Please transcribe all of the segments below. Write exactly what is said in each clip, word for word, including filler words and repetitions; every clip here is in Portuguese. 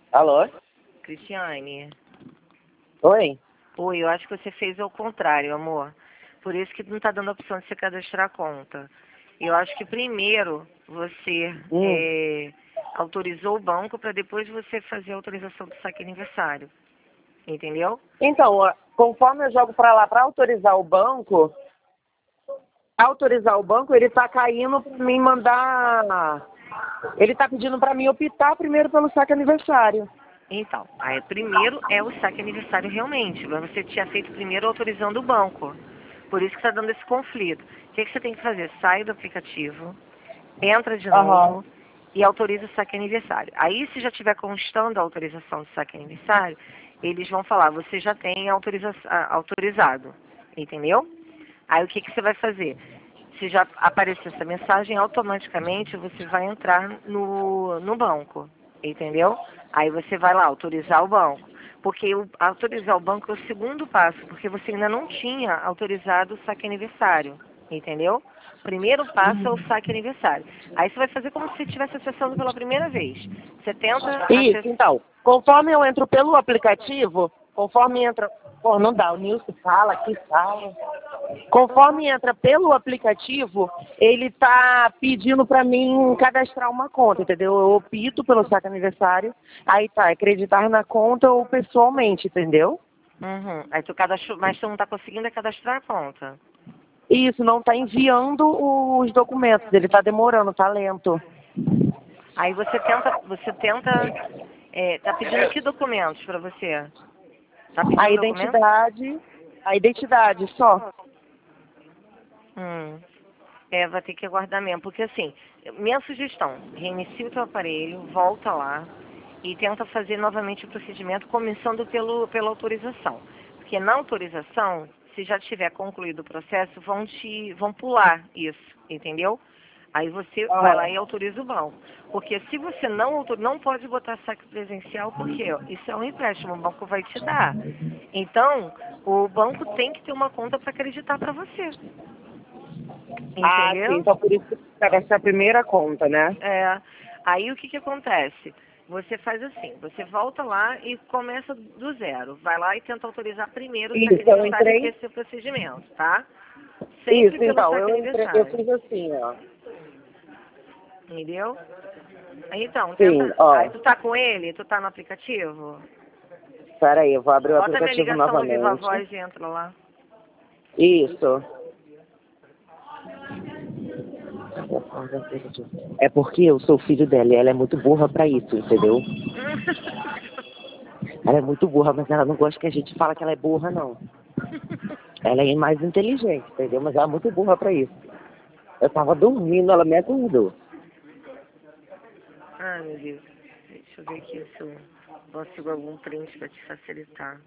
Alô? Cristiane. Oi? Oi, eu acho que você fez ao contrário, amor. Por isso que não tá dando a opção de você cadastrar a conta. Eu acho que primeiro você Hum. é, autorizou o banco para depois você fazer a autorização do saque aniversário. Entendeu? Então, ó, conforme eu jogo pra lá pra autorizar o banco, autorizar o banco, ele tá caindo pra mim mandar... Ele tá pedindo pra mim optar primeiro pelo saque aniversário. Então, aí primeiro é o saque aniversário realmente, mas você tinha feito primeiro autorizando o banco. Por isso que está dando esse conflito. O que, que você tem que fazer? Sai do aplicativo, entra de Aham. novo e autoriza o saque aniversário. Aí, se já tiver constando a autorização do saque aniversário, eles vão falar, você já tem autoriza autorizado, entendeu? Aí, o que, que você vai fazer? Se já aparecer essa mensagem, automaticamente você vai entrar no, no banco, entendeu? Aí você vai lá, autorizar o banco. Porque o, autorizar o banco é o segundo passo, porque você ainda não tinha autorizado o saque aniversário, entendeu? Primeiro passo é o saque aniversário. Aí você vai fazer como se estivesse acessando pela primeira vez. Você tenta Isso, acessar. então, conforme eu entro pelo aplicativo, conforme entra... Pô, não dá, o Nilson fala, aqui fala. Conforme entra pelo aplicativo, ele tá pedindo pra mim cadastrar uma conta, entendeu? Eu opto pelo saque aniversário, aí tá, acreditar na conta ou pessoalmente, entendeu? Uhum. Aí tu cadastrou, mas tu não está conseguindo cadastrar a conta. Isso, não tá enviando os documentos, ele tá demorando, tá lento. Aí você tenta, você tenta, é, tá pedindo que documentos para você? Tá A pedindo documento? identidade, a identidade só. Hum. É, vai ter que aguardar mesmo, porque assim, minha sugestão, reinicia o teu aparelho, volta lá e tenta fazer novamente o procedimento, começando pelo, pela autorização. Porque na autorização, se já tiver concluído o processo, vão te, vão pular isso, entendeu? Aí você vai lá Aham. e autoriza o banco. Porque se você não autoriza, não pode botar saque presencial, porque ó, isso é um empréstimo, o banco vai te dar. Então, o banco tem que ter uma conta para acreditar para você. Ah, sim, Entendeu? então por isso que cadastra a primeira conta, né? É. Aí o que que acontece? Você faz assim, você volta lá e começa do zero. Vai lá e tenta autorizar primeiro o saque Isso, eu aniversário entrei. desse procedimento, tá? Sempre Isso, pelo então, saque eu entrei, eu aniversário. fiz assim, ó. Entendeu? Aí, então, Sim, tenta. Aí ó. tu tá com ele? Tu tá no aplicativo? Pera aí, eu vou abrir o Bota minha aplicativo ligação no Viva novamente. Voz e entra lá. Isso. É porque eu sou filho dela e ela é muito burra pra isso, entendeu? Ela é muito burra, mas ela não gosta que a gente fala que ela é burra, não. Ela é mais inteligente, entendeu? Mas ela é muito burra pra isso. Eu tava dormindo, ela me acordou. Ai, meu Deus. Deixa eu ver aqui se eu consigo algum print pra te facilitar.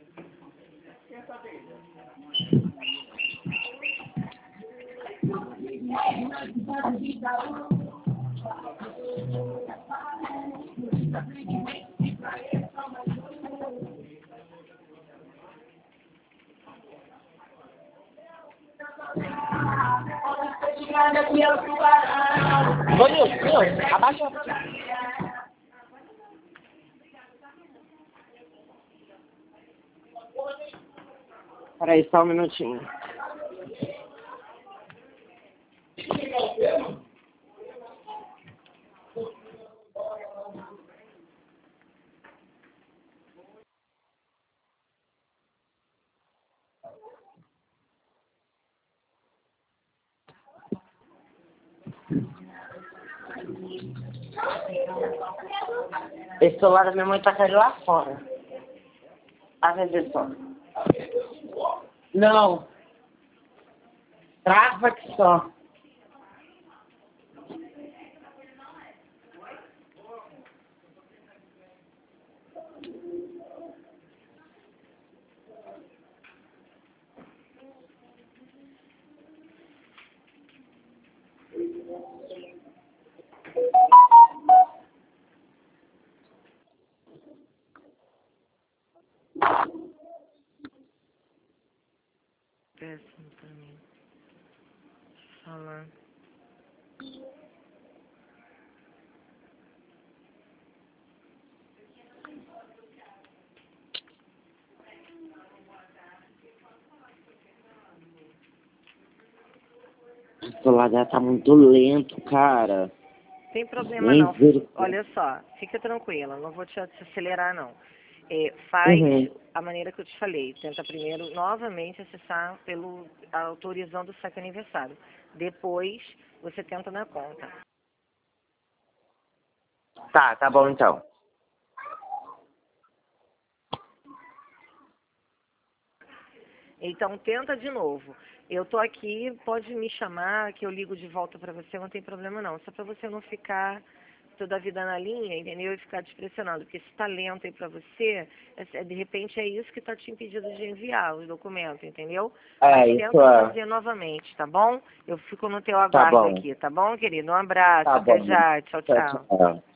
Ô, Nilson, Nilson, abaixa. Peraí, só um minutinho. Esse celular da minha mãe tá caindo lá fora. A vender só. Não. Trava que só. Péssimo pra mim. Falar. O celular tá muito lento, cara. Tem problema Nem não. ver- Olha só, fica tranquila, não vou te acelerar não. É, faz Uhum. a maneira que eu te falei. Tenta primeiro novamente acessar pelo autorizando o saque aniversário. Depois você tenta na conta. Tá, tá bom então. Então tenta de novo. Eu tô aqui, pode me chamar que eu ligo de volta para você, não tem problema não. Só para você não ficar toda a vida na linha, entendeu? E ficar te pressionando, porque se tá lento aí para você, é- de repente é isso que tá te impedindo de enviar os documentos, entendeu? Mas É, isso tenta é. fazer novamente, tá bom? Eu fico no teu Tá aguardo bom. aqui, tá bom, querido? Um abraço, Tá até bom. já, tchau, Tchau, tchau. tchau.